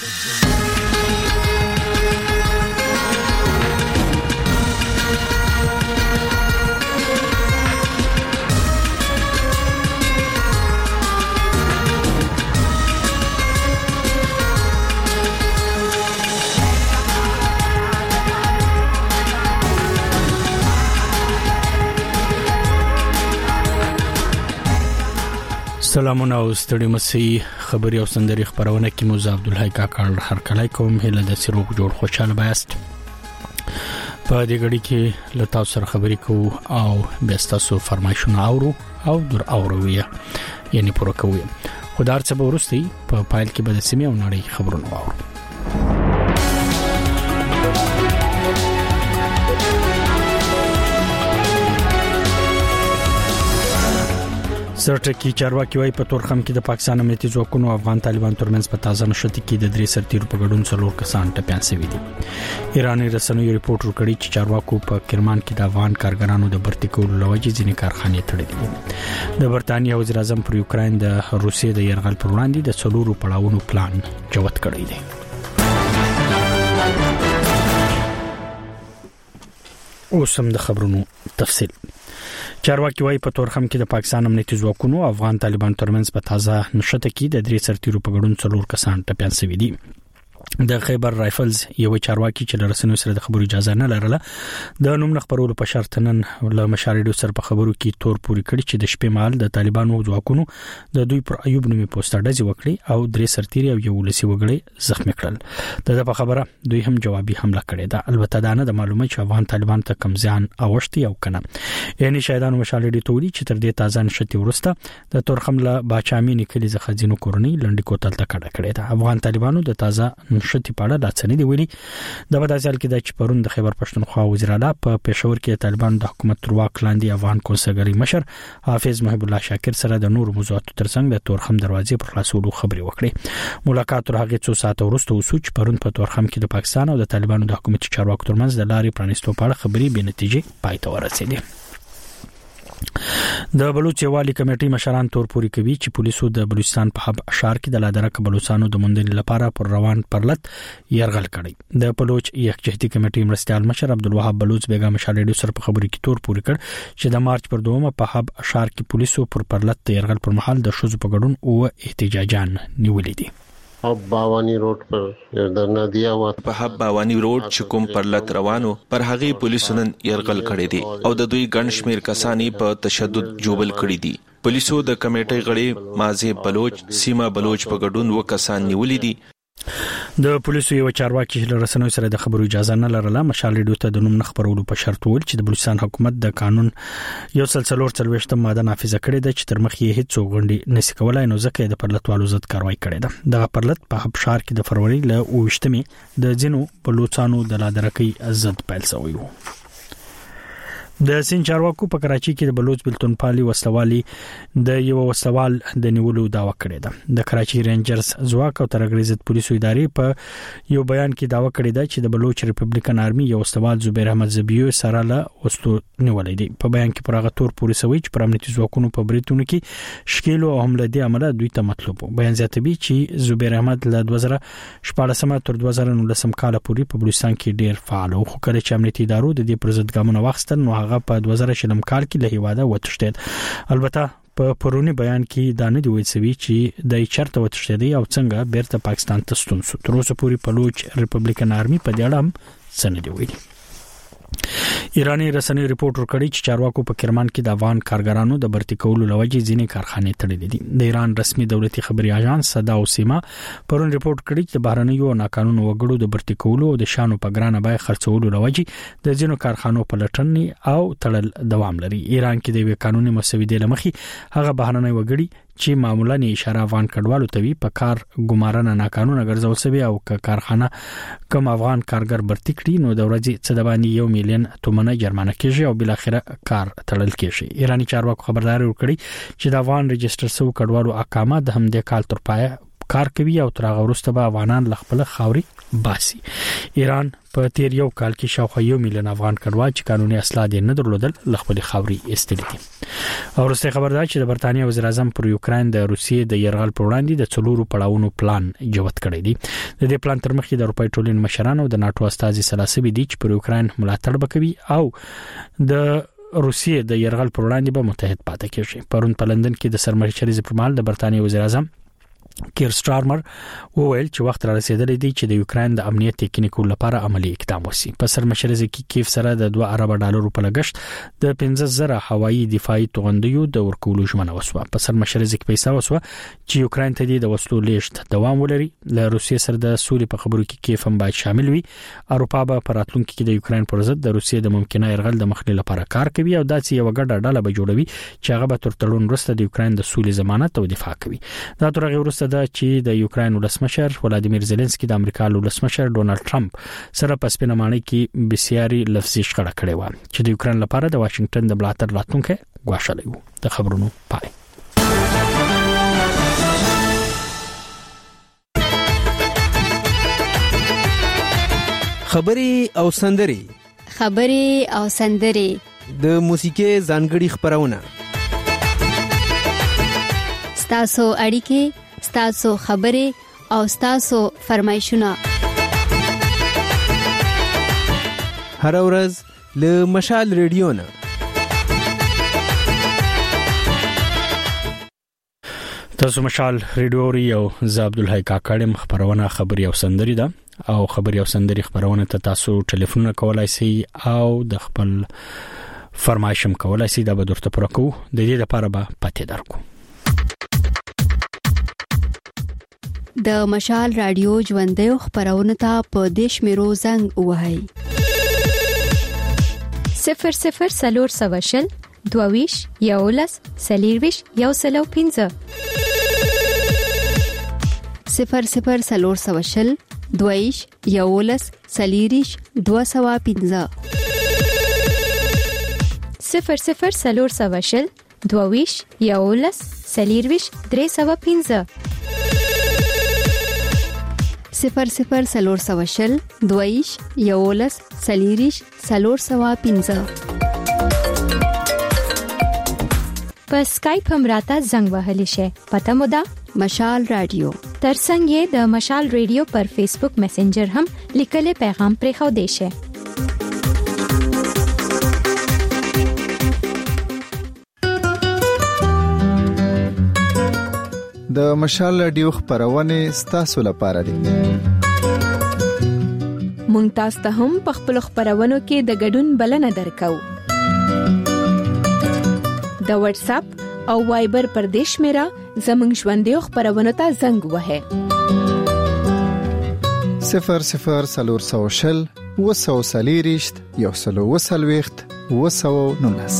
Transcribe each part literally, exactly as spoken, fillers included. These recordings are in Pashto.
سلامونه او ستړي مسي خبري او سندري خبرونه کې موزه عبدالحی کاکړ هر کله کوم هله د سروغ جوړ خوشاله بایست په دې غړي کې لتا سره خبري کو او بیستاسو فرمایشونه اورو او در اوروي یعنی پوره کوي خدای څخه ورستي په فایل کې به د سیمه او نړۍ خبرونه اورو سرټکی چارواکي وايي په تورخم کې د پاکستان امنیتي ځواکونو او افغان طالبان ترمنځ په تازه نشته کې د درې سرتیرو په ګډون څلور کسان ټپيان شوي دي. ایراني رسنیو ریپورت ورکړی چې چارواکو په کرمان کې د افغان کارګرانو د برتي کولو لوجې ځینې کارخانې تړلې دي. د برتانیې وزیر اعظم پر یوکرين د روسیې د يرغل پر وړاندې د څلورو پړاوونو پلان جوړ کړی دی. اوس هم د خبرونو تفصیل. چارواکي وايي په تورخم کې د پاکستان امنیتي ځواکونو او افغان طالبان ترمنځ په تازه نشته کې د درې سرتیرو په ګډون څلور کسان ټپيان شوي دي. د خیبر رایفلز یو چارواکي چې رسنیو سره د خبرو اجازه نه لرله د نوم خبرولو په شرط نن له مشارډو سره په خبرو کې تور پوری کړی چې د شپې مهال د طالبانو ځواکونو د دوی پر ایوب نومي پوسټ ډزې وکړي او درې سرتیري او یو لسی وګړي زخمی کړل. دغه په خبره دوی هم جوابي حمله کړې ده. البته دا نه د معلومه چې افغان طالبان ته کم ځان اوښتي او کنه یعنی شایدانو مشارډو توري چې تر دې تازه نشته ورسته د تورخم له باچامینی کلی ځخه ځینو کورنۍ لنډی کوتل ته کډه کړې ده. افغان طالبانو د تازه نشته په اړه د څنې دی ویلي د بدازل کې د چې پرون د خیبر پښتونخوا وزیر اعلی په پېښور کې طالبان د حکومت تر واک لاندې افغان کونسلګری مشر حافظ محب الله شاکر سره د نور موضوعاتو ترڅنګ د تورخم دروازې پر خلاصولو خبري وکړي. ملاقات تر هغه څو ساعت وروسته وسوچ پرون په تورخم کې د پاکستان او د طالبانو د حکومت چارواکو ترمنځ د لارې پرانیستو په اړه خبري به نتیجې پای ته ورسېدې. د بلوچ یوالي کمیټې مشران تور پوری کوي چې پولیسو د بلوچستان په حب اشار کې د لادرک بلوچستانو د موندنې لپاره پر روان پرلط يرغل کړی. د بلوچ یکجهتي کمیټې مرستيال مشر عبدالوهاب بلوچ بیگم مشالډو سره په خبرو کې تور پوری کړ چې د مارچ پر دومه په حب اشار کې پولیسو پر پرلط يرغل پر مهال د شوزو په ګډون او احتجاجان نیولې دي. حب باوانی روډ پر درنا دیا و په حب باوانی روډ چې کوم پر لټ روانو پر هغه پولیسو نن يرغل کړی دي او د دوی ګڼ شمیر کسانی په تشدد جوبل کړی دي. پولیسو د کمیټې غړي مازه بلوچ سیما بلوچ په ګډون وکسان نیولې دي. د پولیسو یو چارواکي له رسنیو سره د خبرو اجازه نه لرله مشالډو ته د نوم خبرولو په شرط ول چې د بلوچستان حکومت د قانون یو سلسلور څلويشتم ماده نافذه کړې ده چې تر مخې هیڅ غونډي نسی کولای نو ځکه د پرلطوالو ضد کاروایی کړې ده. د پرلط په حب شهر کې د فروری له اوشتمې د جنو بلوچستانو د لادرکۍ ضد پیل شوی و. د سین چارواکو په کراچي کې د بلوچ بلتون پالي وسلوالي د یو وسوال د نیولو داوا کړې ده. د کراچي رینجرز ځواک او ترګریزت پولیسو ادارې په یو بیان کې داوا کړې ده چې د بلوچ ریپبلیکن آرمي یو وسوال زبیر احمد زبیو سره له وستو نیولې دي. په بیان کې پرغه تور پولیسو وی چې پر امنیتي ځواکونو په بریټونو کې شکیلو او حمله دي عمله دوی ته مطلب. بیان زیاتوي چې زبیر احمد له دوه زره شپږ تر دوه زره نولس کال پورې په بلوچستان کې ډیر فعال او خو کله چې امنیتي ادارو د دې پر ضد ګامونه واخیستل نو هغه په دوه زره شلم کال کې له هیواده وتښتید. البته په پرونی بیان کې دا نه دی ویل شوی چې د چرته وتښتید او څنګه بیرته پاکستان ته ستون شو. تر اوسه پورې بلوچ ریپبلیکن آرمي په دې اړه هم څه نه دی ویلي. ایرانی رسنیو ریپورت ورکړی چې چارواکو په کرمان کې د افغان کارګرانو د برتي کولو لوجې ځینې کارخانې تړلې دي. د ایران رسمي دولتي خبري اژانس صدا او سیما پرون ریپورت کړی چې بهرنیو ناقانونه وګړو د برتي کولو او د شانو په ګرانه بای خرڅولو لوجې د ځینو کارخانو په لټنې او تړل دوام لري. ایران کې د یو قانوني مسودې لمخې هغه بهرنی وګړي چې معمولا اشاره افغان کډوالو ته وی په کار ګمارنه ناقانونه ګرځول شوی او کارخانه کوم افغان کارګر برتي کړي نو د ورځې څه د باندې یو میلیون تومنه جرمانه کیږي او بل اخره کار تړل کیږي. ایرانی چارواکو خبرداري ورکړي چې د افغان رجستر سو کډوالو اقامه د همدې کال تر پای کار کوي او تر هغه وروسته به افغانان خپل خاوري باسي. ایران په تیر یو کال کې شاوخوا یو میلیون افغان کډوال چې قانوني اسناد نه درلودل خپل خاوري استلي دي. او وروسته خبردار چې د برتانیې وزیر اعظم پر یوکرين د روسیې د يرغل پر وړاندې د څلورو پړاوونو پلان جوړ کړی دی. د دې پلان تر مخکې د اروپای ټولنې مشران او د ناتو استازي سلاسي دي چې پر یوکرين ملاتړ وکوي او د روسیې د يرغل پر وړاندې به متحد پاتې کیږي. پرون په لندن کې د سرمشري پر مهال د برتانیې وزیر اعظم کیر سټارمر وویل چې وخت را رسیدلی دی چې د یوکرين د امنیت ټکنیکو لپاره عملی اقدام وشي. په سرمشري کې کیف سره د دوه ارب ډالرو په لګښت د پنځه زره هوایي دفاعي توغندیو د ورکولو ژمنه وسوه. په سرمشري کې پیسې وسوه چې یوکرين ته د وسلو لیږد دوام ولري. له روسیې سره د سولې په خبرو کې کیف هم باید شامل وي. اروپا به په راتلونکي کې د یوکرين پر ضد د روسیې د ممکنه يرغل د مخنیوي لپاره کار کوي او داسې یو ګډه ډله به جوړوي چې هغه به تر تړون وروسته د یوکرين د سولې ضمانت او دفاع کوي. دا تر هغه وروسته د چې د یوکرين ولسمشر ولادیمیر زيلنسکي د امریکا ولسمشر ډونالد ټرمپ سره په سپینمانه کې بسیاري لفظي شخړه کړې و چې د یوکرين لپاره د واشنگټن د ملاتړ راتلونکي غواړي وو. د خبرونو پای. خبري او سندري خبري او سندري د موسیقي ځانګړي خبرونه ستاسو اړیکې ستاسو خبرې او ستاسو فرمایشونه هر ورځ له مشال ریډیو نه. تاسو مشال ریډیو او ز عبد الحی کاکړم خبرونه خبري او سندري ده او خبري او سندري خبرونه ته تاسو ټلیفون کولای شئ او د خپل فرمایشم کولای شئ دا به درته پرکو د دې لپاره به پته درکو. د مشال رادیو ژوندې خبرونه ته په دیش میرو زنګ وهاي صفر صفر سلور سواشل دوویش یولس سلیرویش یو سلو پینزه صفر صفر سلور سواشل دوویش یولس سلیریش دو سوا پینزه صفر صفر سلور سواشل دوویش یولس سلیرویش درې سوا پینزه صفر صفر سلور سواشل دویش یولس سلیریش سلور سوا پینزه. په سکایپ هم راته زنګ وهلی شي. پته مو ده مشال رادیو. ترڅنګ یې د مشال رادیو پر فیسبوک میسنجر هم لیکل پیغام پرې خو دی شي. د مشال رادیو خبرونه ستاسو لپاره دي. مونږ تاسو ته هم په خپل خبرونو کې د ګډون بلنه درکو. د واتس اپ او وایبر پر دیش میرا زمنګ ژوندې خبرونه ته زنګ وهه صفر صفر سلور سوشل وسو سلیریشت یو سلو وسلويخت وسو نونس.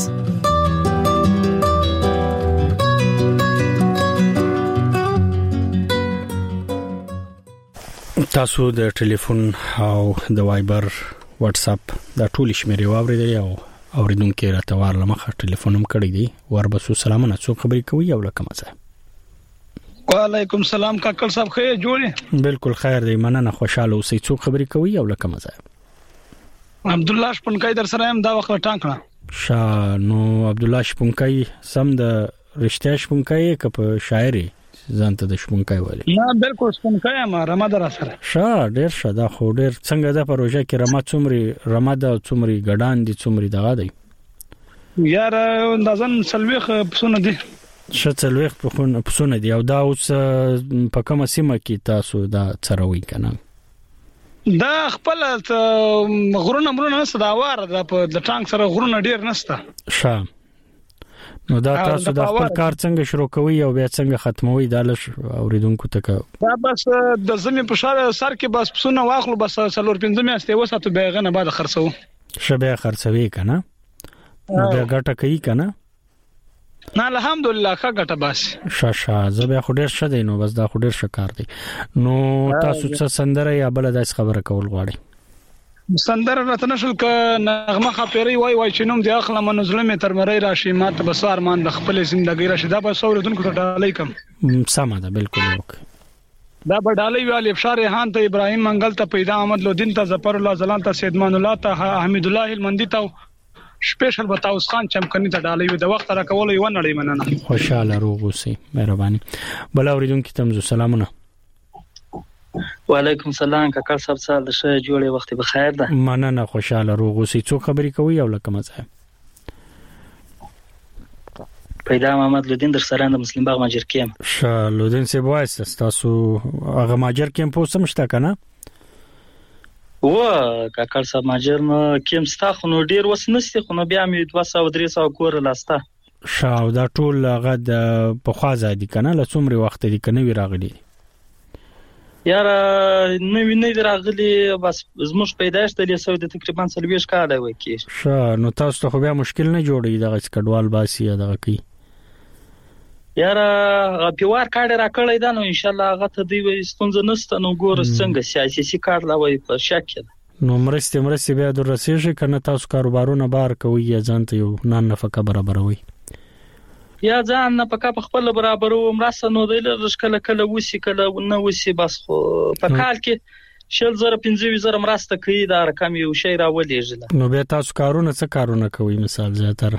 تاسو د ټلیفون او د وایبر واتس اپ د ټول شمیرې واوریدل او اوریدونکو راته وارله مخه ټلیفون هم کړی دی. وربسو سلامونه څو خبرې کوي او لکه مزه. وعلیکم سلام کاکل صاحب خیر جوړی؟ بالکل خیر دی مننه خوشاله اوسئ. څو خبرې کوي او لکه مزه. عبد الله شپونکای در سره هم دا وخت ټانکړه. شا نو عبد الله شپونکای سم د رښتیا شپونکای ک په شاعري ځانته د شپونکای وایي. نه بالکل شپونکای ما رما در سره. شا ډیر شدا خو ډیر څنګه د پروژه کې رما څومري رما د څومري ګډان دي څومري دغه دی. یار اندازن سلويخ پسونه دي. شتلويخ پسونه دي او دا اوس په کومه سیمه کې تاسو دا څروي کنه؟ دا خپل غرونه مرونه نسته دا واره د ټانک سره غرونه ډیر نسته. شا نو دا تاسو د خپل کار څنګه شروع کوي او بیا څنګه ختموي دا لش اوریدونکو ته؟ دا بس د زمي په شاله سر کې بس پسونه واخلو بس څلور پنځه میاشتې وساتو به غنه بعد خرڅو. شبه خرڅوي کنه؟ نو بیا ګټه کوي کنه؟ نه الحمدلله ښه ګټه بس. شاشا زبې خو ډیر شه دی نو بس دا خو ډیر ښه کار دی. نو تاسو څه سندره یا بل داس خبره کول غواړئ؟ سندره راته نشل ک نغمه خپيري وای وای چې نوم دی اخله منزله می تر مری راشي ماته بسوار مان د خپل ژوندۍ راشي دا به سوردونکو ته ډالۍ کم. سمه ده بالکل وک. دا بډالۍ ویل افشار ریحان ته ابراهیم منګل ته پیدا احمد لودین ته ظفر الله زلان ته سیدمان الله ته حمید الله هلمندي ته سپیشل بتاوس خان چمکني ته ډالۍ د وخت را کول یو نړۍ مننه. خوشاله روغ اوسئ، مهرباني. بل اوریدونکو ته مو سلامونه. وعلیکم سلام کاکا صاحب، سال شه جوړه وخت بخیر ده. مننه، خوشاله روغ اوسئ. څو خبرې کوي او لکه مزه پیدا محمد لودین در سران د مسلم باغ ماجر کیم. ش لودین سی وایس تاسو هغه ماجر کیم پوسټ مشته کنه؟ و کاکا صاحب ماجر نو کیم ستا خو نو ډیر وس نسته، خو نو بیا مې دوه سوه درې سوه کور لاسته. شاو دا ټول هغه د په خوازه دي کنه؟ له څومره وخت دي کنه وی راغلي؟ یار نو ویني راغلي بس زموږ پیدائش د لیسو د تقریبا څلويش کال وای کی. ش نو تاسو ته خو بیا مشکل نه جوړي دغه سکډوال باسي دغه کی. یار پیوار کارت را کړی دا نو ان شاء الله هغه ته دی ستونزه نشته. نو ګور څنګه سیاسي کارت لا وای په شک ده. نو مرسته مرسته بیا درسېږي کنه تاسو کاروبارونه بار کوي یا ځانته یو نن نفقه برابروي؟ یا ځان نه پکا په خپل برابر و مرسته نو دی لږ کله کله وسی کله نه وسی بس خو په کال کې شل زره پنځه زره مرسته کوي دا رقم یو شی راولېږي. نو بیا تاسو کارونه څه کارونه کوي مثال زیاتره؟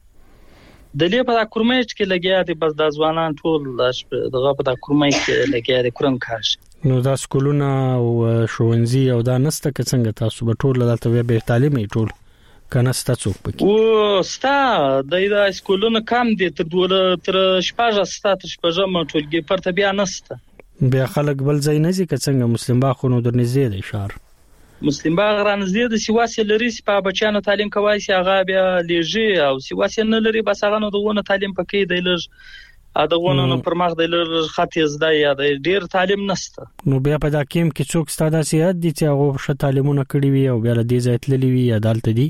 د لې په کورمېچ کې لګیا دي بس د ځوانان ټول دغه په د کورمېچ کې لګیا دي کورم کاش. نو دا سکولونه او ښوونځي او دا نسته که څنګه تاسو به ټول دلته به تعلیمي ټول کنه ستا څوک پکې؟ او ستا د دا سکولونو کم دي تر دوله تر شپږه ستا تر شپږه ټولګي پرته بیا نسته. بیا خلک بل ځای نه ځي که څنګه مسلم باغ خو نو درنږدې دی ښار؟ مسلم باغ رانږدې د سیواسي لري په بچانو تعلیم کوي سي هغه بیا لېږي او سیواسي نه لري بس هغه نو دغه تعلیم پکې دی لږ دغه نو پر مخ دی لږ خاطر زده یا ډیر تعلیم نسته. نو بیا په دا کیم کې څوک ستاده سیادت دي چې هغه ښه تعلیمونه کړی وي او بیا له دې ځای تللی وي یا دالته دي؟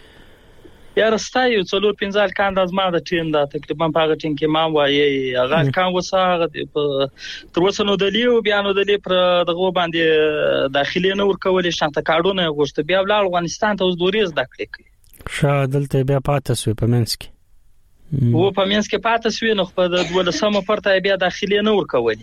یا راستا یو څلور پنځه کال د ازما د ټیم دا تقریبا په هغه ټیم کې ما وایي هغه کان وسه په تر اوسه نو د لیو بیا نو د لی پر دغه باندې داخلي نه ورکول شانته کارونه غوښته بیا ولر افغانستان ته اوس دوریز دکړي کوي. شاه دلته بیا پاتې سوی په منځ کې و په منځ کې پاتې سوی نو په د ولسمه پرته بیا داخلي نه ورکول.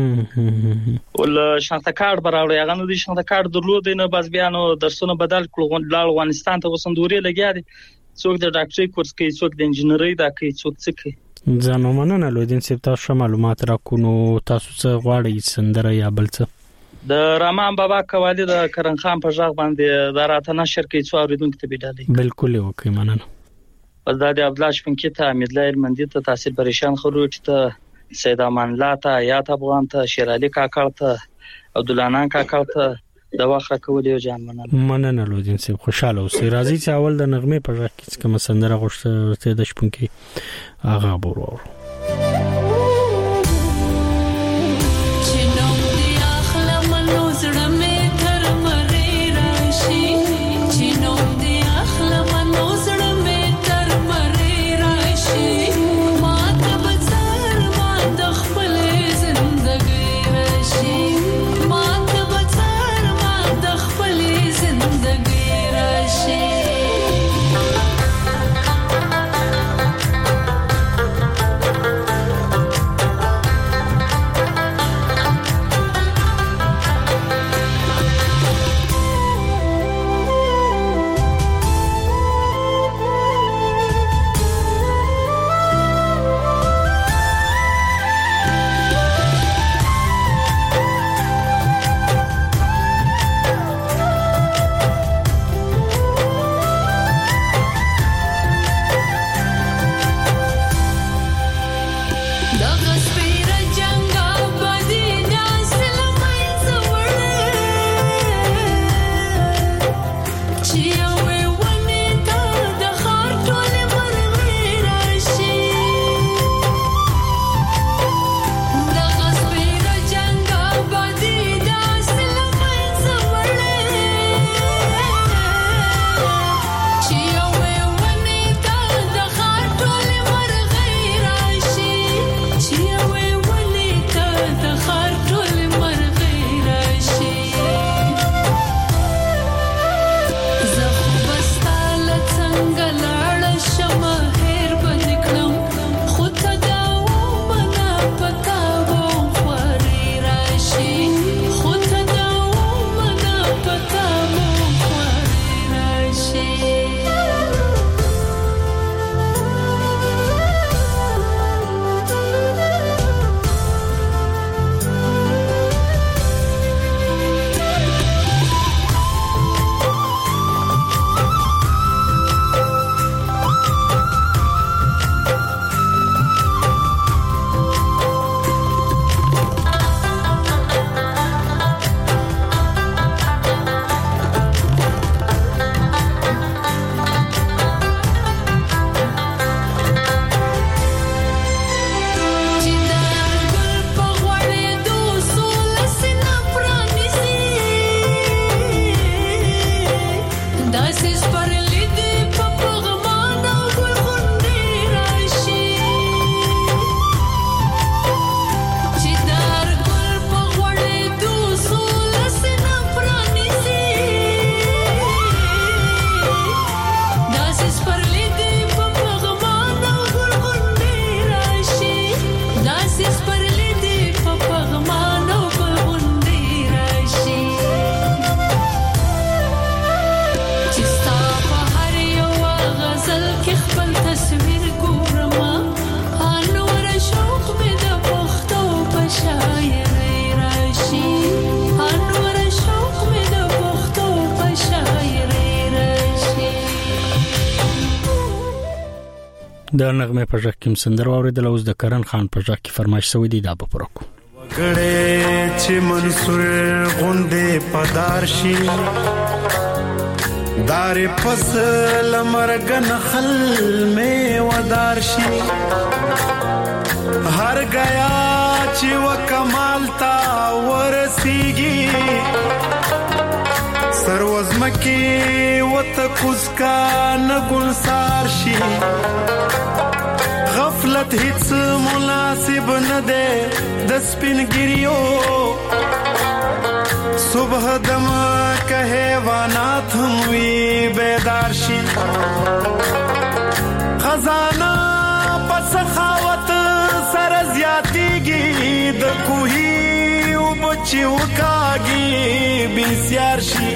ول شانته کار براوړي هغه نو د شانته کار درلود نه بس بیا نو درسونه بدل کړو ولر افغانستان ته وسندوري لګیا دي. څوک د ډاکټري کورس کوي څوک د انجینرۍ دا کوي څوک څه کوي. ځانو مننه لودین صاحب تاسو معلومات راکونو تاسو څه غواړئ سندره یا بل څه؟ د رامان بابا قوالی د کرن خان په ژغ باندې د راته نشر کوي څو اوریدونکو ته بيدالي. بالکل وکي مننه. پس د عبد الله شپنکی ته امید الله المندي ته تحصیل پریشان خروج ته سید امان الله ته یات افغان ته شیر علي کاکړ ته عبد الله کاکړ ته دا واخره کول یو جان مننه. مننه لودین صاحب خوشاله اوسئ. راځي چې اول د نغمه په ژغ کې کوم سندره غوښته د شپونکي هغه بورو. د نغمه په ځکه کوم سندر اوریدل اوس د کرن خان په ځکه فرمایش سوي دی دا به پرکو وګړې چې منصور غوندې پدارشي دار فصل مرګن خل می ودارشي هر گیا چې وکمال تا ورسیږي سروزمکی وتکوز کا نګلسار شي غفلت هیڅ مناسب نه ده د سپینګریو صبح دم که حیوانات هم وی بیدار شي خزانه په سخاوت سره زیاتیږي د کوهي او بچي وکاږي بسیار شي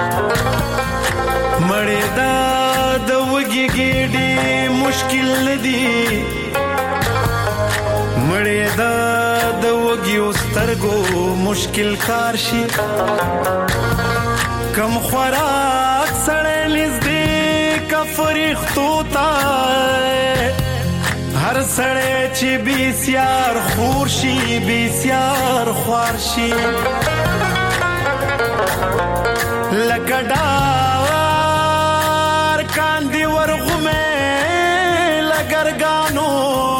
مړې دا د وګي ګډي مشکل ندي مړې دا د وګي سترګو مشکل کار شي کم خوراک سړې نږدې کفریختو تا هر سړې چې بسیار خور شي بسیار خوار شي لکډار کاندي ورغمه لګرګانو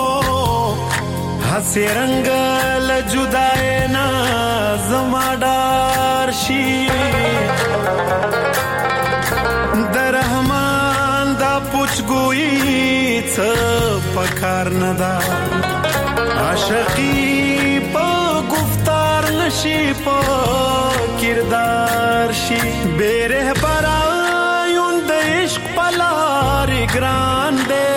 هسي رنگ لجدای نا زمادار شي درحمان دا پوچګوي څه پکار نه دا عاشقي په گفتار نشي په کردار شي بیره برایون د عشق پلار ګران دے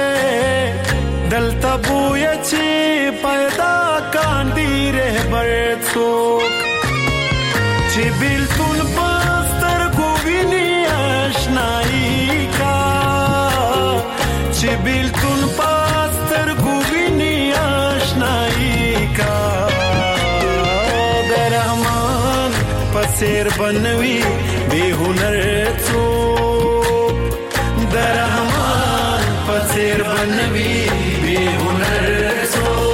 دلته بوی چې پیدا کاندي رهبر څوک چې بیلتون پستر ګویني آشنایی کا چې بیلتون پستر ګویني آشنایی کا درحمان پسیر بنوي بے هنر څوک درحمان پسیر بنوي بے هنر څوک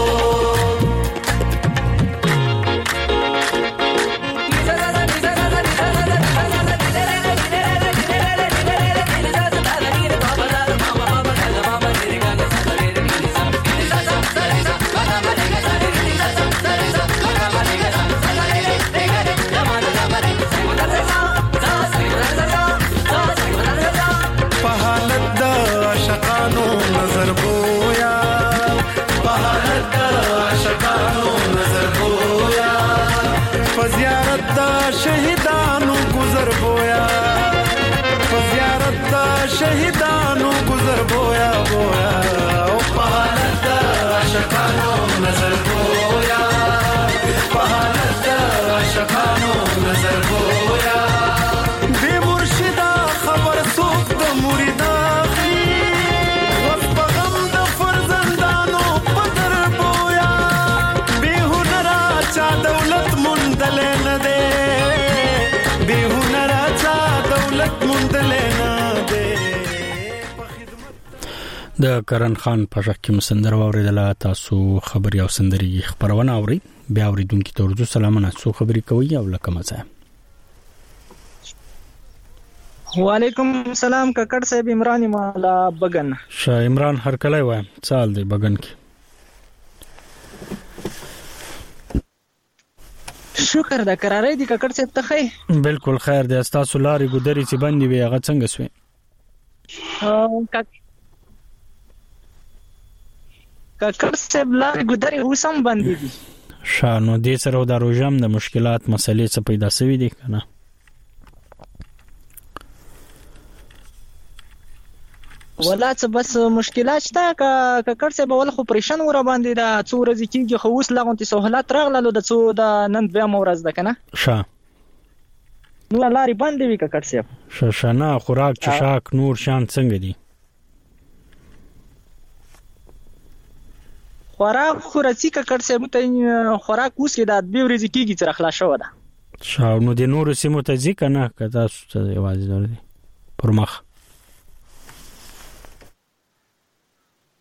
شهیدانو گذر بویا فزیارت دا شهیدانو گذر بویا بویا او پهانت دا عاشقانو نظر بویا پهانت دا عاشقانو نظر بویا بے مرشدہ خبر سوک دا مریدا خی وقت بغم دا فرزندانو پدر بویا بے ہنرا چا دولت مندلے ندے د کرن خان په ځکه مسندر اوریدل تاسو خبري او سندري خبرونه اوري بیا اوریدونکو ته ورته سلامونه سو خبري کوي او لکه مزه وعلیکم السلام ککړ صاحب عمران مولا بغن شاه عمران هر کله وای سال دی بغن کې شکر دا قرارې دي ککړ صاحب ته خیر بالکل خیر دی تاسو لاري ګدري چې باندې وي هغه څنګه سوې ککړ صاحب لاري ګدري اوسم باندې دي شانو دې سره د روجم د مشکلات مسلې څه پیدا شوې دي کنه ولا څه بس مشکلات شته ککړ صاحب ول خو پریشان ور باندې دا څو ورځې کېږي خو اوس لغونتي سہولت راغله د څو د نن بیا مورز ده کنه ښه نو لاري باندې وی ککړ صاحب ښه شنه خوراک چشاک نور شان څنګه دي خوراک خورسي ککړ صاحب ته خوراک اوس کې د دې ورځې کېږي چې راخلا شو ده ښه نو د نور سیمو ته ځي کنه کدا څه یوازې درې پر مخ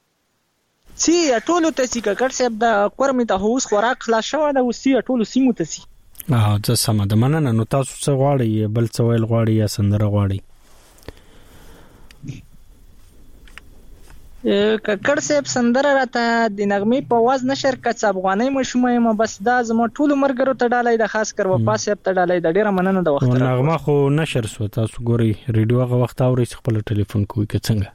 سی ټولو ته سی ککړ صاحب د کورمې ته هوس خوراک خلاص شوی دا وسی ټولو سیمو ته سی. اه زه سم ده مننه. نو تاسو څه غواړئ بل څه ویل غواړئ یا سندره غواړئ؟ ککړ صاحب سندره راته د نغمې په आवाज نشر کڅ افغاني مشمه ما بس دا زما ټول مرګرو ته ډالای د خاص کر وفا صاحب ته ډالای د ډیره مننه د وخت نغمه خو نشر سو تاسو ګوري ریډیو هغه وخت اوري خپل ټلیفون کوی که څنګه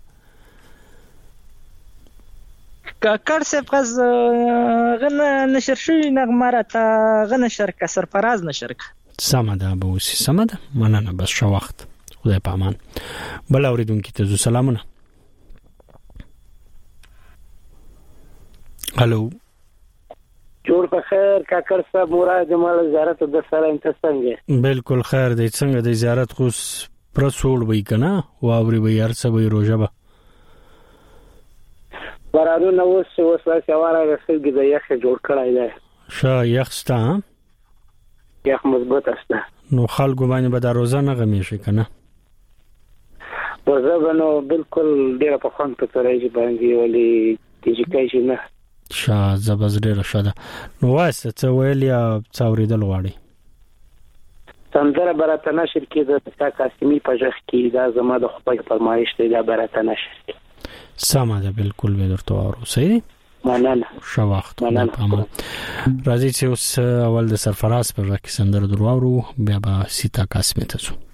ککړ صاحب غز غن نشر شوی نغمه راته غن نشر ک سرفراز نشر ک سم ده به وسی سم ده مننه بس شو وخت خدای په امان. بل اوریدونکو ته سلامونه. هلو جوړ په خیر کاکر صاحب مراد جمال زیارت د سره انتسنګ بالکل خیر دی. څنګه د زیارت خو پر سوړ وای کنه واوري وای ارڅ وای روزه بارانو نو وس وس سواره رسېږي د یخ جوړ کړای دی شا یخستا یخ مضبوط است نو خلکو باندې به د روزه نه غمی شي کنه روزه نو بالکل ډیره په خوان په ترې باندې ولي چې کایشي نه شا زبزره رشاده نو واسه څه ویل یا څاوریدل غواړي سندره براته نشر کې د تا قاسمي پجخ کې دا زما د خپل فرمایش دی دا براته نشر کې سمه ده بالکل به درته اورو صحیح مننه شو وخت مننه. راځي چې اوس اول د سرفراز پر راکې سندره درواورو بیا به سیتا قاسمي ته څو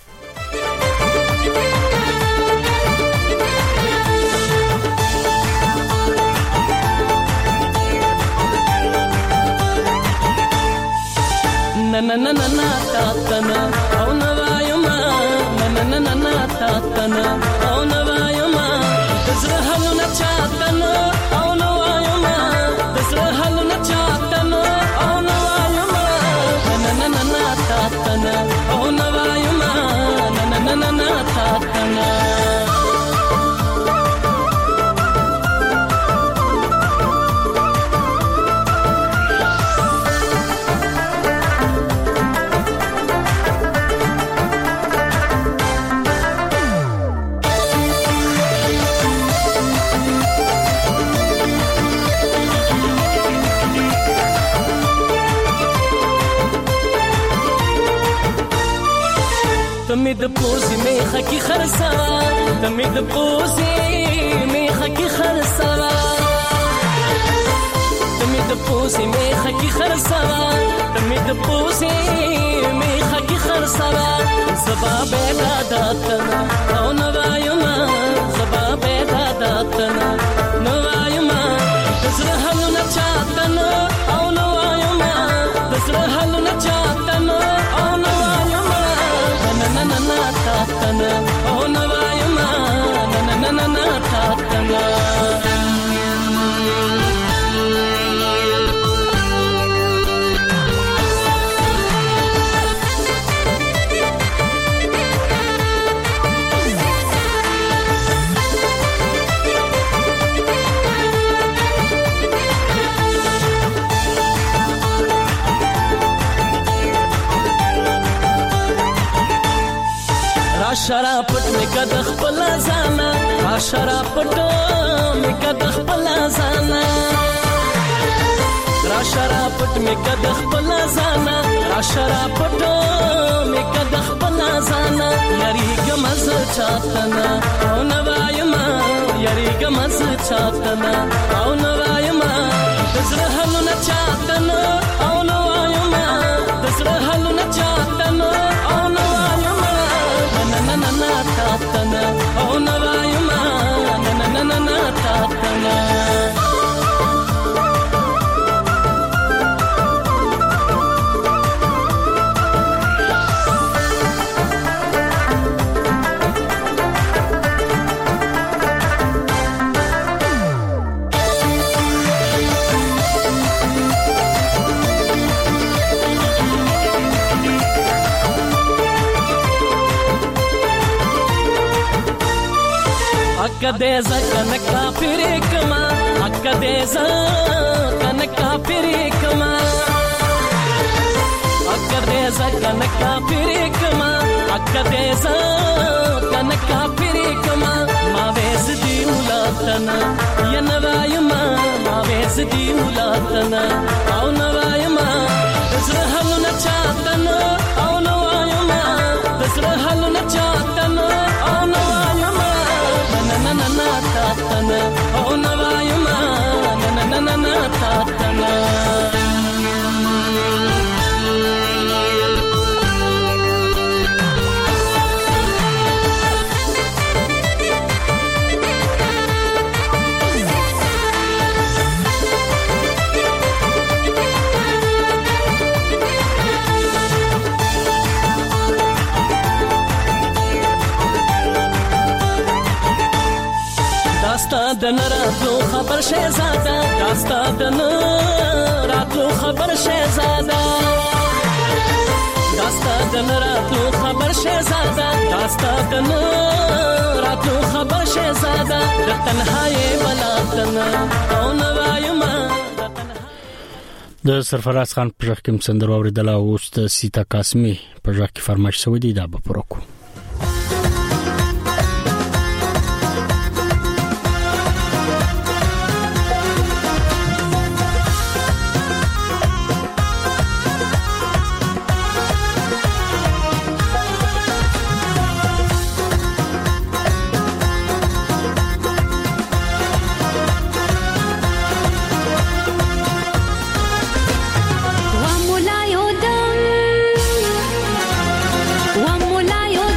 na na na na na ta ta na au na va yuma na na na na na ta ta na au na va yuma tazra halu na cha ta na au na va yuma tazra halu na cha ta na au na va yuma na na na na ta ta na au na va yuma na na na na na ta ta na تمید پوزی میخه کی خرسا تمید پوزی میخه کی خرسا تمید پوزی میخه کی خرسا تمید پوزی میخه کی خرسا زبا بیدا داتنا او نوایما زبا بیدا داتنا نوایما تزر حلو نچاتنا او نوایما تزر حلو نچاتنا او نوایما na na na ta ta na oh na va yuma na na na na na ta ta na شرافت میں کدخ پلا زانا شرافت میں کدخ پلا زانا شرافت میں کدخ پلا زانا شرافت میں کدخ پلا زانا یاری گمز چاتنا او نوایما یاری گمز چاتنا او نوایما تزر حلو نا چاتنا او نوایما تزر حلو نا چاتنا او نوایما na na na na ta ta na oh na va yuma na na na na na ta ta na akadeza kanaka pirikama akadeza kanaka pirikama akadeza kanaka pirikama akadeza kanaka pirikama ma vezdi ولاتنا یا نوایما اویز دی ولاتنا او نوایما زړه حل نه چاتنا او نوایما زړه حل نه چاتنا او نوایما نن نن نن تاتنا او نوایما نن نن نن تاتنا داستا د نراتلو خبر شهزاده داستا د نراتلو خبر شهزاده داستا د نراتلو خبر شهزاده داستا د نراتلو خبر شهزاده د تنهایی بلاتنا او نوایما د سرفراز خان په ځخ کې سندر اوریدل او است سیتا قاسمی په ځخ کې فرمایش شوی دی دا به پروکو Wa mula yo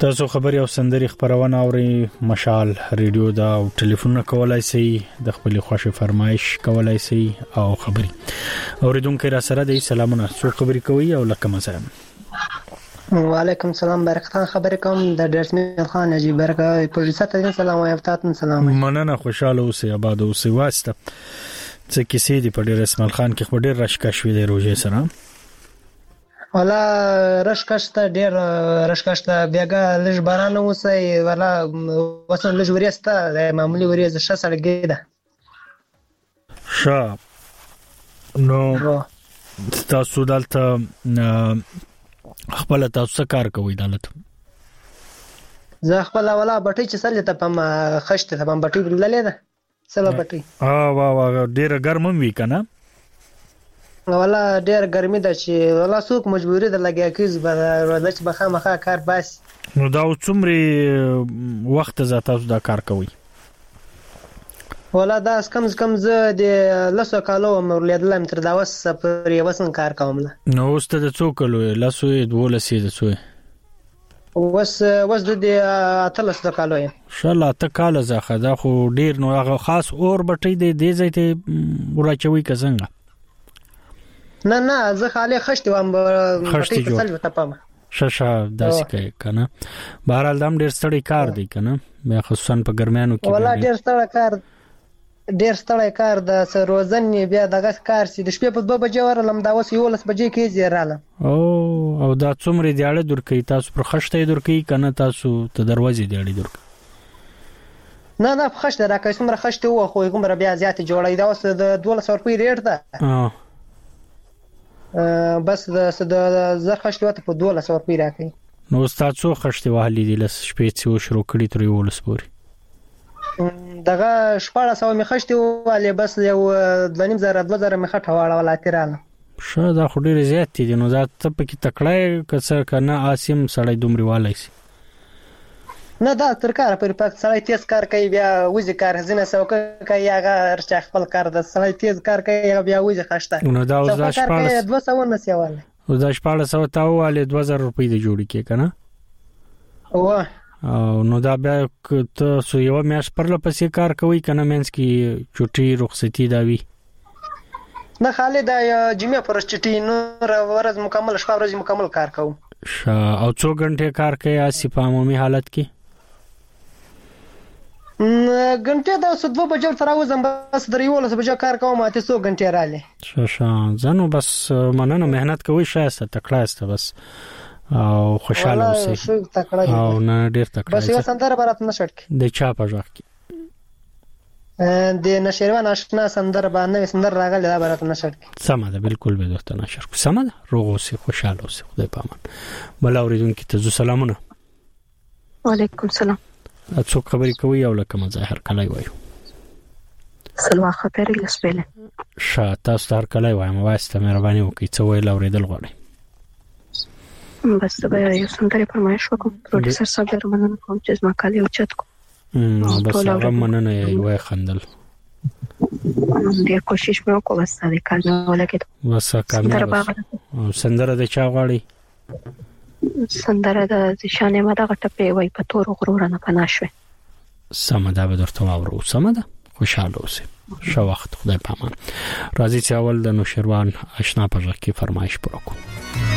تاسو خبري او سندري خبرونه اوري مشال ریډیو دا او ټلیفون کولای شي د خپل خوښه فرمایش کولای شي او خبري اوریدونکو را سره د سلامونه څو خبري کوي او لکه مثلا وعلیکم السلام برکتان خبرې کوم د ډرسمل خان نجیب برکه پولیسه ته سلام او افتاتن سلام مننه خوشاله اوسئ آباد اوسئ واسطه څه کیسې دی په ډرسمل خان کې خو ډیر رشکش وی دی روزه سره ولا رشکش ته ډیر رشکش ته بیاګه لږ باران اوسئ ولا وسن لږ وریسته د معمولی وریځ ښه سړګی ده ښه نو تاسو دلته خپل تاسو کار کوي دلته زه خپل ولا بټي چې سره ته پم خشته ته پم بټي بللې ده سلا بټي اه وا وا ډیر ګرم وی کنه ولا ډیر ګرمي ده چې ولا څوک مجبوری ده لګیا کیز به چې بخا مخه کار بس نو دا څومره وخت زه تاسو دا کار کوي ولا دا کم کم زه د لاسو کالو مرلیدلم تر دا وس پر یوسن کار کوم نو واست د څوکلو لاسو دولسې د څوې وس وس د اتلس د کالو ان شاء الله ته کال زخه دا خو ډیر نو هغه خاص اور بټي دی دی زیته ورچوي کزنګ نه نه زه خاله خشت وم خشت په سلو تپم شاشه داسې کوي کنه بهرال دم ډیر ستړي کار دی کنه مې خصوصا په ګرمیانو کې ولا ډیر ستړي کار ډیر ستړي کار د روزن بیا دغه کار سي د شپې په دوه بجې ورلم دا وس یو لس بجې کې زیراله او او دا څومره دیاړه درکې تاسو پر خشته درکې کنه تاسو ته دروازې دیاړه درکې نه نه خشته راکې څومره خشته و خو کوم بیا زیات جوړې دا وس د دوه سو روپۍ ریټ ده اه بس د د زر خشته وته په دوه سو روپۍ راکې نو تاسو خشته وهلې دي لس شپې څو شروع کړی تر یو لس پورې دغه شپږ سو می خشته والے بس یو د نیم زره دوه زره می خټه واړه ولا تیراله شه دا خو ډیر زیات دي نو ذات ته پکې تکړه کڅ کنه آسیم سړی دومره والای سي نه دا تر کار پر پک سړی تیز کار کوي بیا وځي کار زنه سو کوي هغه رچ خپل کار د سړی تیز کار کوي بیا وځي خشته نو دا اوس د شپږ دوه سو نه سیواله او د شپږ سو تاو والے دوه زره روپۍ دی جوړی کې کنه واه او نو دا بیا ته سو یو میاش پر لپسې کار کوي کنه مینس کې چټي رخصتي دا وی نه خالد جمعه پر چټي نو ورځ مکمل شپه ورځ مکمل کار کوم او څو غنټه کار کوي اسی په عمومي حالت کې غنټه دا څو دوه بجې تر اوسه بس دریول څه بجې کار کوم اته څو غنټه رااله شاشه زنو بس مننه مهنت کوي شایسته تکړه است بس او خوشاله اوسئ او نه ډیر تکړه بس یو سندره برات نشړک د چا په ځخ کې د نشروان آشنا سندره باندې سندره راغله دا برات نشړک سم ده بالکل به دوست نشر سم ده روغ اوسئ خوشاله اوسئ خدای پامان بل اوریدونکو ته سلامونه وعلیکم السلام تاسو خبرې کوي او لکه مظاهر کلای وایو سلام خبرې لسبله شاه تاسو هر کلای وایم واسطه مهرباني وکړئ څه ویل اوریدل غواړئ بس به یو څنګه فرمایش وکم پروډوسر صاحب درمنه کوم چې ما کالي او چت کو نو بس هغه مننه یې خندل ډیر کوشش مې وکړ بس دا کار نه ولګید بس کامیاب او سندره د چا غواړي سندره د شانه ماده غټه وای په تور غرور نه پناشوي سمدا به درته واورو سمدا خوشاله اوسئ شو وخت خدای پامان راځي چې اول د نوشروان آشنا په ځکه فرمایش پروکو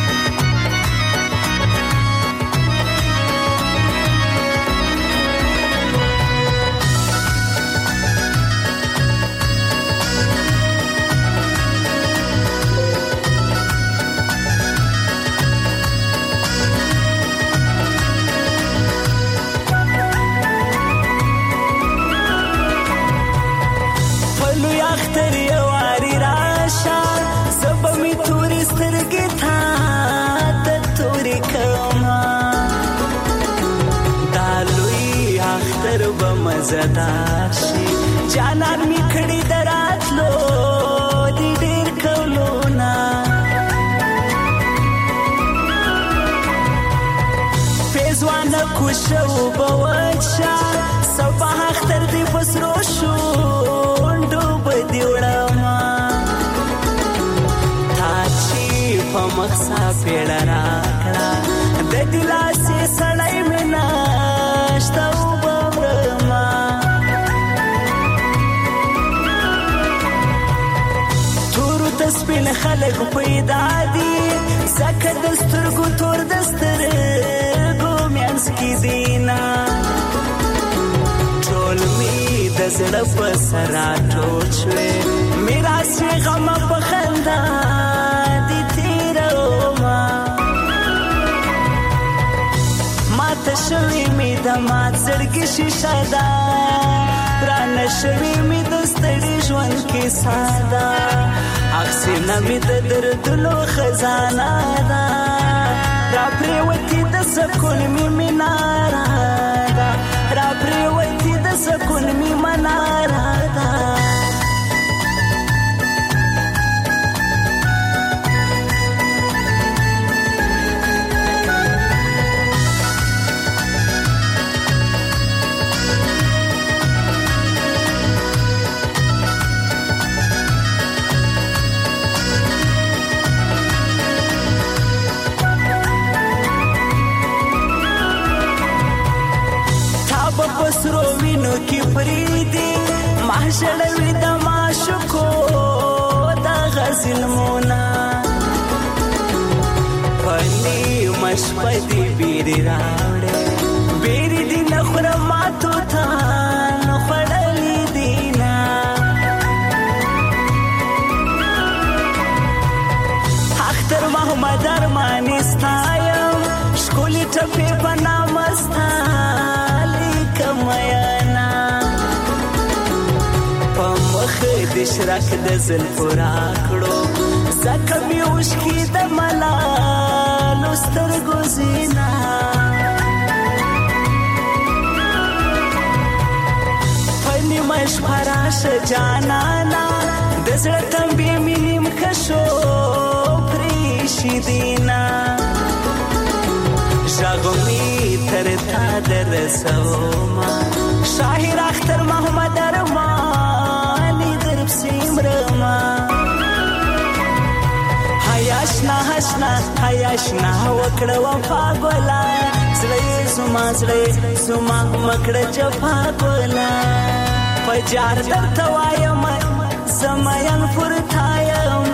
زداشي جانان می کړي دراتلو دې ډېر کولونا فیزوان کوشو بوچا صباح اختر دې پسرو شو ډوب دی وړما تا چې په مخسا پیړه راکړه د دلاسې سړی منا سپین خلک پیدا دي زکه د سترګو تور د سترګو میانس کې دینا ټول می د زړه په سرا ټول شوې میرا سي غم په خندا دي تیرو ما ما ته شوي می د ما زړګي شیشه ده پران شوي می د ستړي ژوند کې ساده اکسینه می د دردونو خزانه ده را پریوتی د سکون می مناره ده را پریوتی د سکون می مناره ده سرو وینو کی فریدی محشروی د معشوقو د غزل مونا پنی مشپدی بیری راوړې بیری دی نخره ماتو تا نخړلې دینا اختر محمد ارمانی ستایم شکولی ټپې بنامستا کمیانا پمخ د شرک د زلفورا کړو زکه می وشکی د ملالو سترګو زینا پنی مش فراش جانانا د زړه تمبې مینم کښو پریشي دینا شاغمی تر تا در سوما شاهر اختر محمد ارمانی درب سیمرما حیاشنا حشنا حیاشنا وکړه وفا ګولا زړې زما زړې زما مکړه جفا ګولا پجار درته وایم زماین فرتایم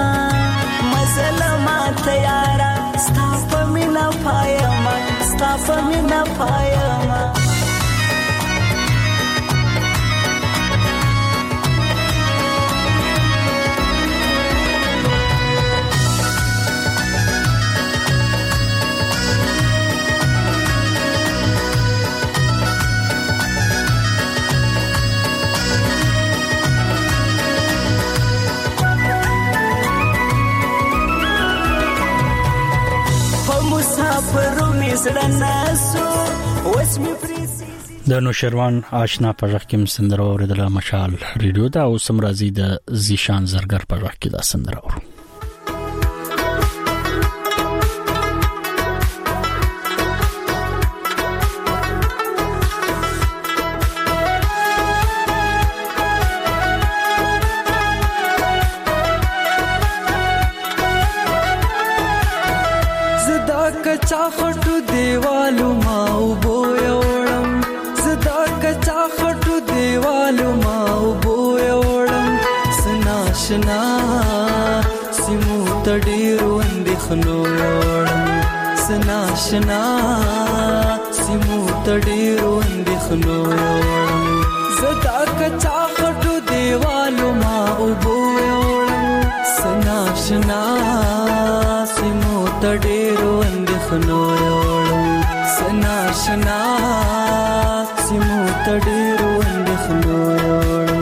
مزلما تیارا ستا په مینا پایم ستا په مینا پایم د نوشروان آشنا په ژغ کې سندره اوریدله مشال ریډیو دا او سم راځي د زیشان زرګر په ژغ کې دا سندره اورو कच्चा खटू देवालू माऊ बोयोड़म सदा कच्चा खटू देवालू माऊ बोयोड़म सनाशना सिमू तडीरू अंदिखनो योड़म सनाशना सिमू तडीरू अंदिखनो योड़म सदा कच्चा खटू देवालू माऊ बोयोड़म सनाशना सिमू तडीरू अंदिखनो योड़म सनाशना सिमू तडीरू अंदिखनो योड़म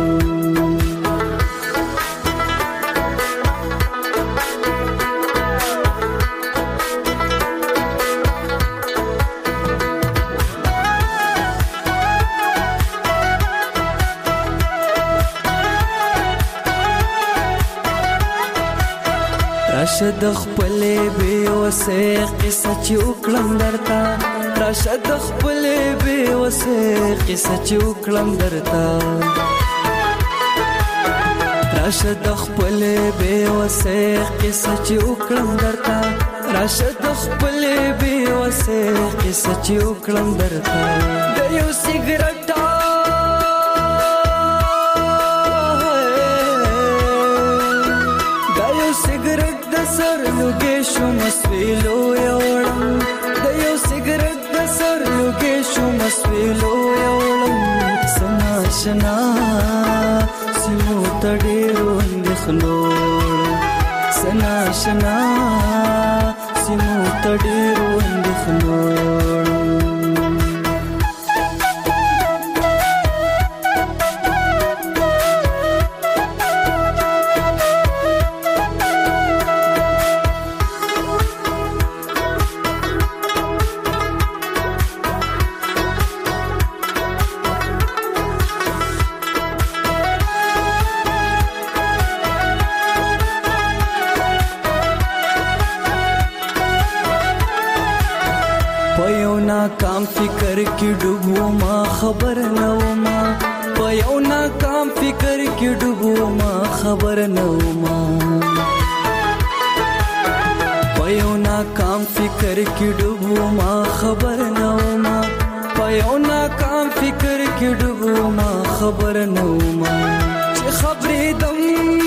راشد خپلې به وسه قصه چې وکړم درته راشد خپلې به وسه قصه چې وکړم درته راشد خپلې به وسه قصه چې وکړم درته راشد خپلې به وسه قصه چې وکړم درته د یو سیګریټ د یو سیګریټ د سر لوګې شو مسویلو یوړم د یو سیګریټ د سر لوګې شو مسویلو یوړم سنا شنا سمو تډیرو اندخلو سنا شنا سمو تډیرو اندخلو کام فکر کی ډوبو ما خبر نو ما پيو نا کام فکر کی ډوبو ما خبر نو ما پيو نا کام فکر کی ډوبو ما خبر نو ما پيو نا کام فکر کی ډوبو ما خبر نو ما چې خبرې دم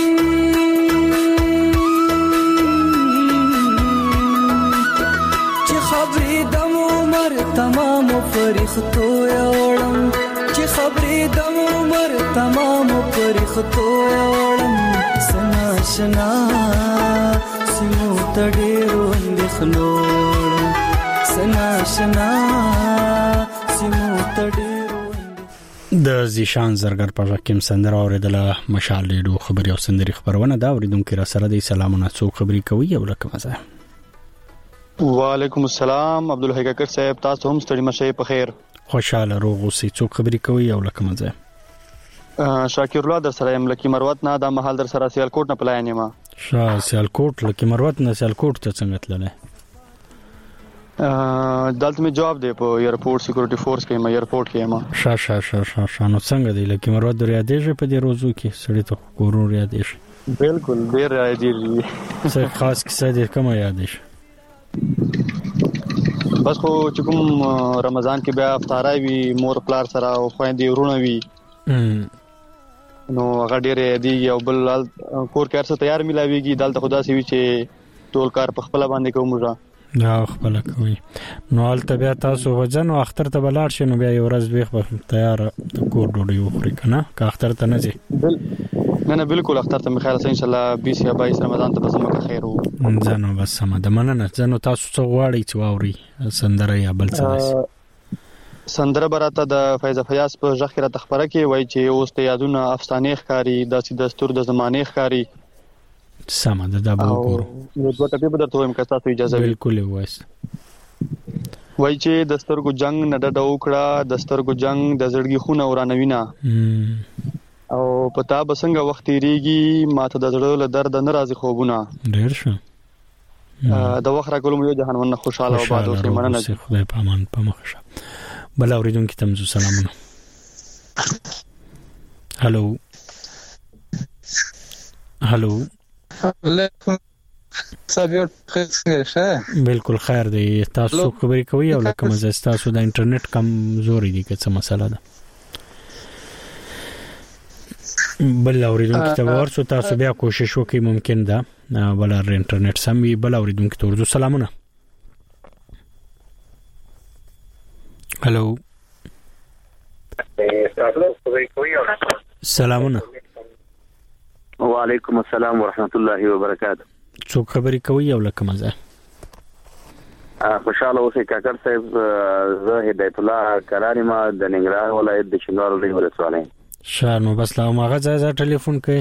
چې خبرې دم تمام فرښتو یوړم چې خبرې د عمر تمام فرښتو یوړم سنا شنا سمو تډیرو اندخلو سنا شنا سمو تډیرو د زیشان زرګر په حکیم سندره اوریدله مشال لیدو خبري او سندري خبرونه دا اوریدونکو را سره د سلامونه څو خبري کوي او لکه مزه وعلیکم السلام عبدالحی کاکر صاحب تاسو هم ستړي مشه په خیر خوشاله روغ اوسئ څوک خبرې کوي او لکه مزه شاکر الله در سره یم لکی مروت نه د محل در سره سیالکوټ نه پلاین یم شاه سیالکوټ لکی مروت نه سیالکوټ ته څنګه تلله دلته می جواب دی په ایرپورټ سکیورټي فورس کې ما ایرپورټ کې ما شاه شاه شاه شاه شاه نو څنګه دی لکی مروت د ریاضي په دې روزو کې سړی ته کورو ریاضي بالکل ډیر ریاضي څه خاص کیسه دې کومه یادې بس خو چې کوم رمضان کې بیا افطارای وی مور پلار سره او خويندې ورونه وی نو هغه ډېر دی یو بل کور کار څه تیار ملاويږي دلته خدا سي وی چې ټول کار په خپل باندې کومه دا خپل کوي نو البته بیا تاسو وځن او اختر ته بلاړ شئ نو بیا یو ورځ به تیار کور ډوډۍ وخوري کنه که اختر ته نه ځي نه نه بالکل اختر ته مخاله ان شاء الله بیس یا بایس رمضان ته بسمه خیر وو ځنو بس سم ده مننه ځنو تاسو څو غواړئ چې واوري سندره یا بل څه سندره براته د فیض فیاض په ځخ کې را تخبره کې وای چې اوس ته یادونه افسانې ښکاری د دستور د زمانه ښکاری سم ده دا به وګورو یو دوه ټپه به درته وایم که تاسو اجازه وي بالکل وایس وای چې د سترګو جنگ نه ډډه وکړه د سترګو جنگ د زړګي خونه ورانوينا او پتا بسنګ وخت ریږي ماته د زړه له درد نه راځي خوبونه ډیر شه د وخت را کولم یو جهان ونه خوشاله او باد اوسه مننه خدای په امان په مخشه بل اوریدونکو ته مزو سلامونه هالو هالو علیکم سلام ښه بالکل خیر دی تاسو خبرې کوي او لکه مزه تاسو د انټرنیټ کمزوري دي که څه مسله ده بل اوریدونکو ته ورسو تاسو بیا کوشش وکړئ ممکن ده بل انټرنیټ سم وي بل اوریدونکو ته ورسو سلامونه هالو سلامونه وعلیکم السلام ورحمت الله وبرکاته څوک خبرې کوي او لکه مزه خوشاله اوسئ کاکر صاحب زه هدایت الله کرانی ما د ننګرهار ولایت د شینوار ولسوالۍ شانو بس لا ماغه ځای ځای ټلیفون کوي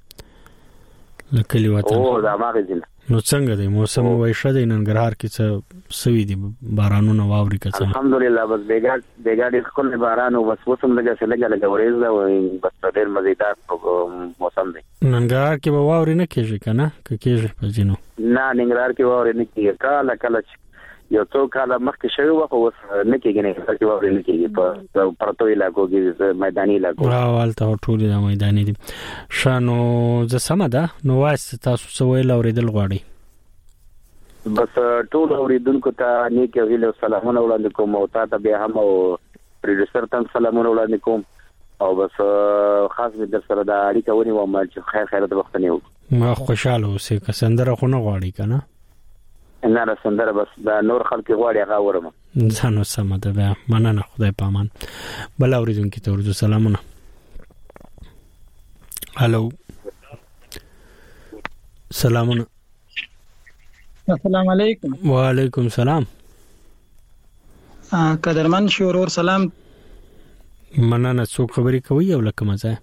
لکلی وطن او دا ماغه ځل نو څنګه دی موسم وای شه د ننګرهار کې څه سوي دي بارانونه واوري کڅ الحمدلله بس بیګا بیګا د خپل باران او بس وسم لګا څه لګا لګا ورېز دا بس ډېر مزیدار موسم دی ننګرهار کې به واوري نه کېږي کنه که کېږي په جنو نه ننګرهار کې واوري نه کېږي کله کله یو څو کاله مخکې شوی و خو نه کېږي نه چې واوري نه کېږي په پرتو علاقو کې میداني علاقو راولته ټول د میداني دي شانو ز سم ده نو واسه تاسو څو ویل اوریدل غواړي بس ټول اوریدونکو ته نیک ویلو سلامونه وړاندې کوم او تاسو بیا هم او پروډوسر ته سلامونه وړاندې کوم او بس خاص به در سره د اړیکه ونی و ما چې خیر خیر د وخت نه ما خوشاله اوسې که سندره خو نه غواړي کنه نه را سندره بس دا نور خلک غواړي هغه ورم ځانو سم ده بیا مننه خدای پامان بل اوریدونکو ته ورته سلامونه هالو سلامونه السلام علیکم وعلیکم سلام قدرمن شورور سلام مننه څو خبرې کوي او لکه مزه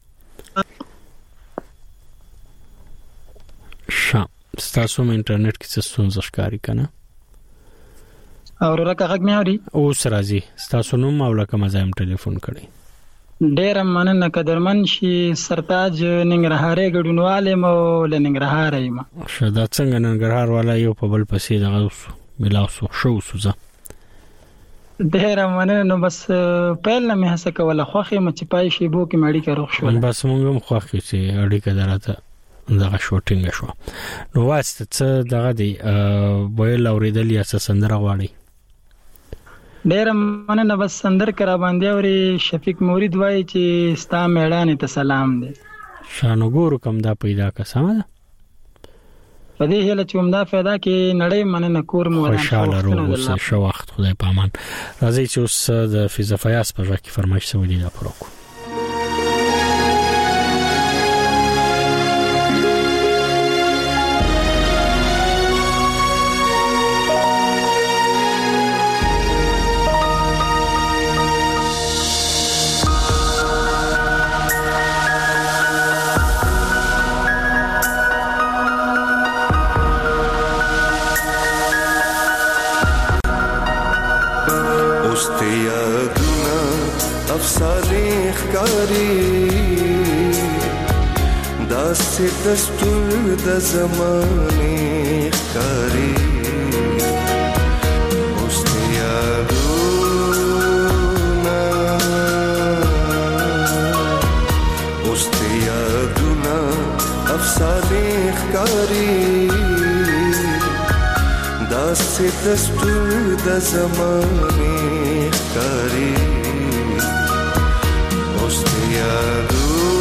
شام ستاسو مې انټرنیټ کې څه ستونزه ښکاري کنه او ورکه حق مې اوري او سرازي ستاسو نوم او لکه مزه هم ټلیفون کړی ډېر مننه قدرمن شي سرتاج ننګرهاري ګډونواله مو لننګرهار یم شدا څنګه ننګرهار والا یو په بل پسې دغه ملاوسو شو سوزه ډېر مننه نو بس پهل نه مې هڅه کوله خوخه مې چې پای شي بو کې مړی کې روغ شو بس مونږ هم خوخه چې اړیکه دراته دغه شوټینګ شو نو واسطه څه دغه دی بویل اوریدل یا څه سندره غواړي ډېر مننه بس سندر کرا باندې اوري شفیق مورید وای چې ستا میړانه ته سلام دی شانو ګورو کوم دا پیدا کا سم ده په دې هله چې همدا پیدا کې نړۍ مننه کور مو وران خوشاله روغ شو وخت خدای پامان راځي چې اوس د فیضا فیاض په ځکه فرمایش سوي دی دا پروګرام دستور د زمانه ښکاری اوس یادونه اوس یادونه افسانه ښکاری داسې دستور د زمانه ښکاری اوس یادونه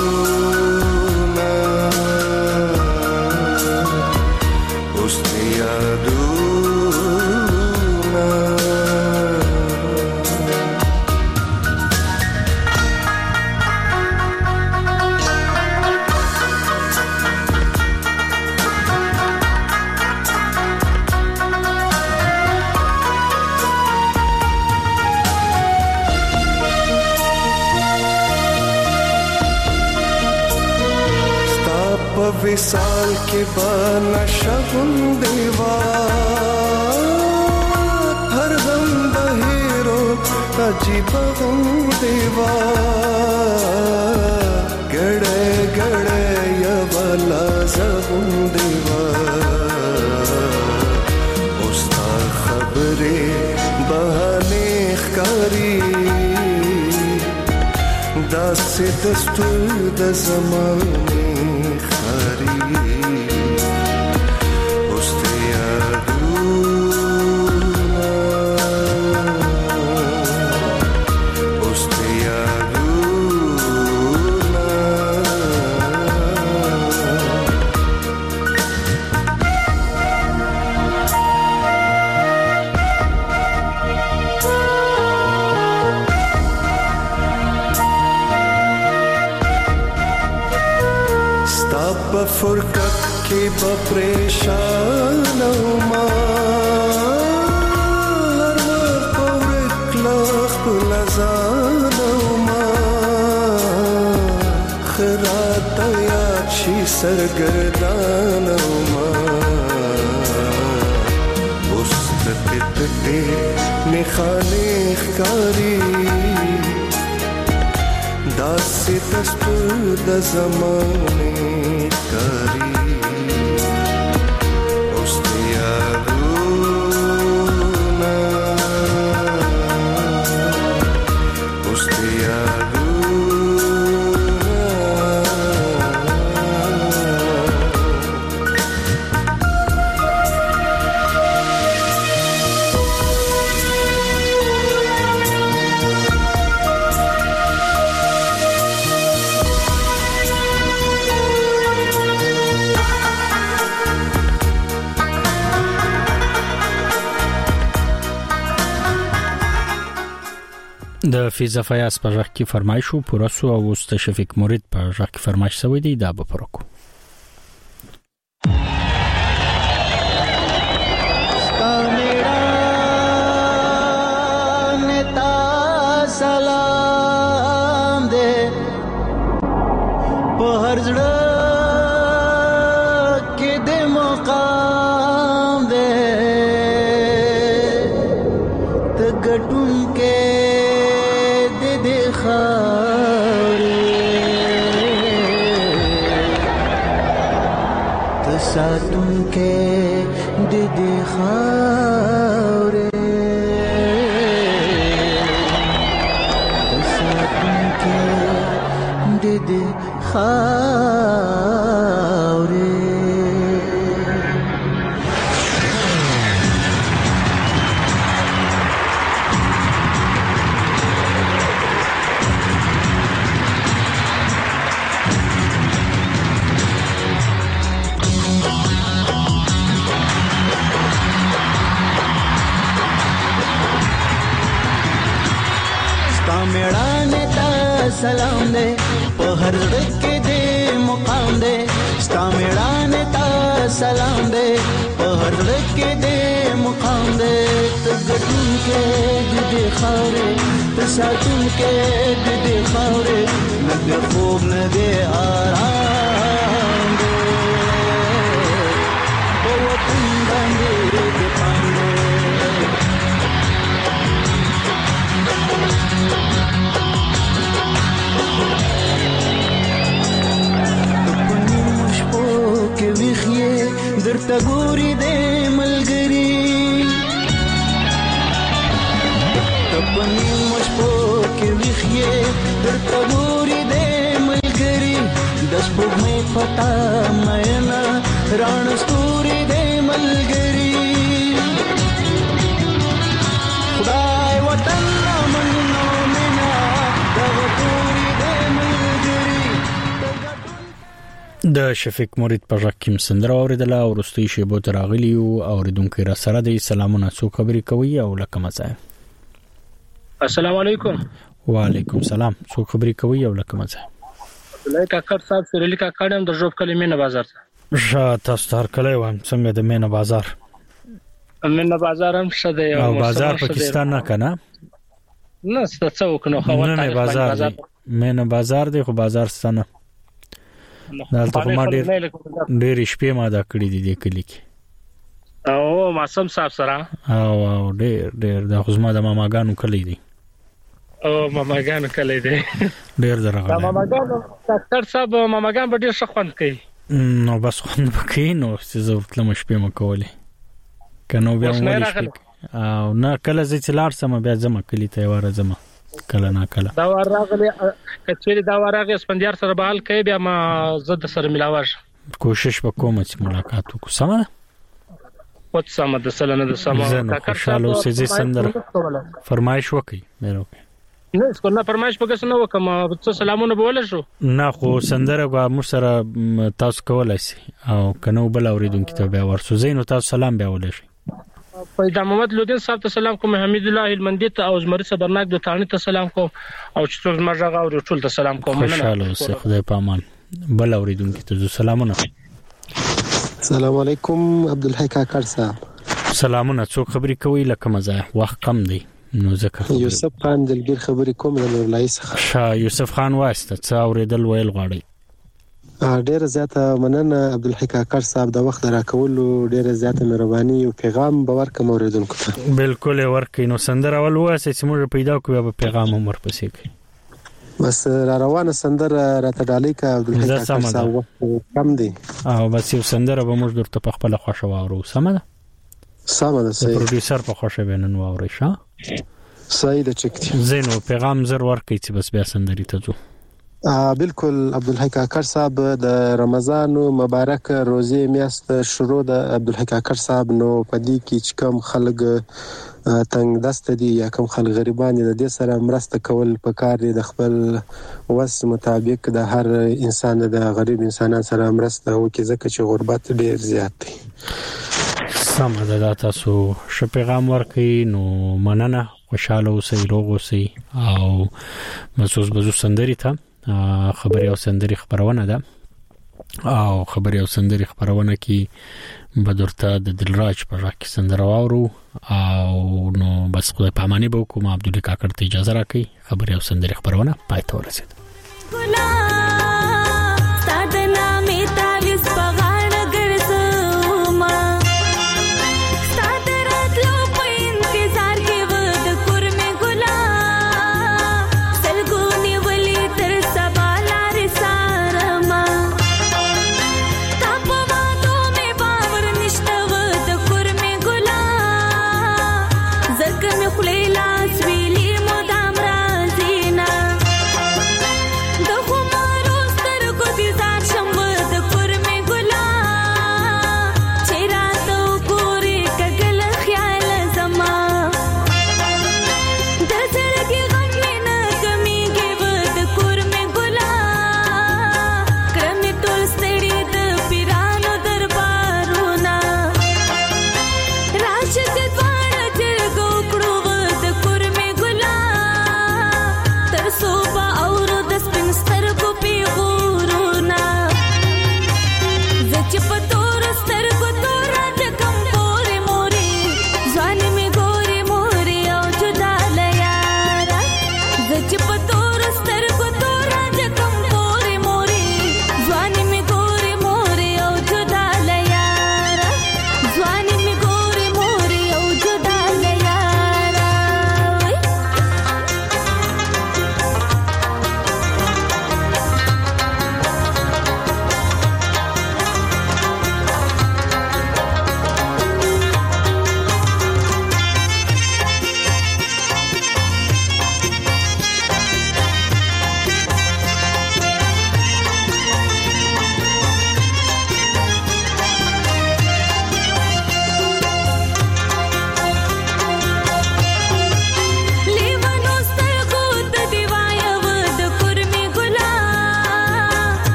وصال کے بانا شغل دیوار ہر غم بہیرو عجیب غم دیوار گڑے گڑے یا والا زغم دیوار استا خبرے بہانے خکاری دا سے دستور دا زمانے فرقت کی بپریشان ما هر وقت پورک لخ لزان ما خرات یاد شی سرگردان ما استقت دی نخانه خکاری داسی دستور د زمانه کاری اوستی یادونه اوستی یادونه د فیضا فیاض په ځخ کې فرمایش او پرسو او است شفیق مرید په ځخ کې فرمایش سوی دی دا به پرکو سلام دے په هر ځړه کې د مقام دے ته ګټون کې د دې خاورې ته ساتون کې د دې خاورې دې خاورې ستا میړانه ته سلام دې په هر ځړ کې دې مقام دې ستا میړانه ته سلام دې په هر ځړ کې دې مقام دې ته ګټون کې دې خاورې ته ساتون کې دې خاورې نه دې خوب نه دې آرام دې په وطن باندې دې پاندې کې ویخې درته ګوري د ملګری تپنی مشپو کې ویخې درته ګوري د ملګری د سپوږمۍ پتا مېنا ران ستوري د ملګری خدای وطن منو مینا د ګوري د ملګری د شفیق مرید په ځخ کې سندره اوریدله او رستوي شیبو ته راغلی او اوریدونکو را سره د سلامونه څو خبرې کوي او لکه مزه السلام علیکم وعلیکم سلام څو خبرې کوي او لکه مزه عبدالله کاکړ صاحب سریلی کاکړ هم د ژوب کلی مینه بازار ته ښه تاسو تر کلی وایم څنګه د مینه بازار مینه بازار هم ښه دی او بازار پاکستان نه کنه نه څه وکنو خو نه بازار مینه بازار دی خو بازار ستنه دلته کوم ډیر ډیر شپې ما دا کړی دي د کلی کې او معصوم صاحب سره او او ډیر ډیر د خصما د ماماګانو کلی دي او ماماګانو کلی دي ډیر درغه د ماماګانو ډاکټر صاحب ماماګان به ډیر ښه خوند کوي نو بس خوند وکړي نو چې زه تلم شپې ما کولې کنو بیا مو او نه کله چې لار سم بیا زما کلی ته واره زما کله نه کله دا ورغلی کچېری دا ورغه سپندیار سره بحال کوي بیا ما زد سره ملاوش کوشش وکوم چې ملاقات وکړو سمه وڅ سمه د سلنه د سمه خوشاله اوسې سندره فرمایش وکي مې وکي نه څنګه فرمایش پکې نه وکم څه سلامونه بوله شو نه خو سندره غو مر سره تاسو کولای شي او کنو بل اوریدونکو ته بیا ورسو زینو تاسو سلام بیا ولې شي پیدا محمد لودین صاحب ته سلام کوم حمید الله المندی ته او زمری صبرناک د تانی ته سلام کوم او چې څوک مرجغه او ټول ته سلام کوم خوشاله اوسه خدای پامان بل اوریدونکو ته سلامونه السلام علیکم عبدالحی کاکړ صاحب سلامونه څوک خبرې کوي لکه مزه وخت کم دی نو ځکه یوسف خان دلګر خبرې کوم د نورلای څخه شاه یوسف خان واسطه څا اوریدل ویل غواړي ډیر زیاته مننه عبدالحی کاکړ صاحب د وخت راکولو ډیر زیاته مهرباني او پیغام باور کوم اوریدونکو ته بالکل ورکې نو سندره ول واسه چې موږ پیدا کوو به پیغام هم ورپسې کوي بس را روانه سندره راته ډالۍ کا عبدالحی کاکړ صاحب کم دی او بس یو سندره به موږ درته په خپل خوښه واورو سمه ده سمه ده صحیح پروډوسر په خوښه بینن واوري ښه صحیح ده چکتی زینو پیغام زر ورکې چې بس بیا سندري ته ځو بالکل عبدالحی کاکړ صاحب د رمضان مبارک روزه میاشت شروع د عبدالحی کاکړ صاحب نو پدې کې چې کوم خلک تنگ دست دي یا کوم خلک غریبان دي د دې سره مرسته کول پکار دي د خپل وس مطابق د هر انسان د غریب انسانان سره مرسته وکړي ځکه چې غربت ډیر زیات دی سم ده تاسو ش پیغام ورکړي نو مننه خوشاله اوسئ روغ اوسئ او مسوس بزو سندري ته خبري او سندري خبرونه ده او خبري او سندري خبرونه کې بدرته د دلراج په راکې سندره واورو او نو بس خدای پاماني به کوم عبدالله کاکړ ته اجازه راکړي خبري او سندري خبرونه پای ته ورسید.